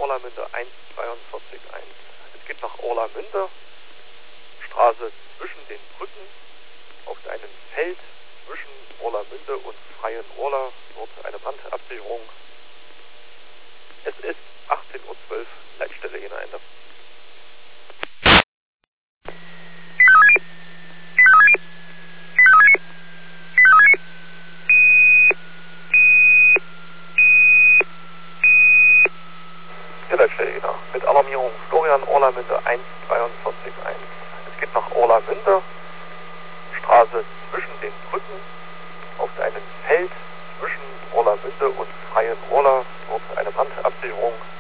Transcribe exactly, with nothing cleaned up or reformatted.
Orlamünde eins zweiundvierzig eins. Es geht nach Orlamünde, Straße zwischen den Brücken, auf einem Feld zwischen Orlamünde und Freien Orla, dort eine Brandabsicherung. Es ist achtzehn Uhr zwölf, Leitstelle Jena Ende. Hier Leitstelle Jena, mit Alarmierung Florian Orlamünde eins zweiundvierzig eins. Es geht nach Orlamünde, Straße zwischen den Brücken, auf einem Feld zwischen Orlamünde und Freien Orla, dort eine Brandabsicherung.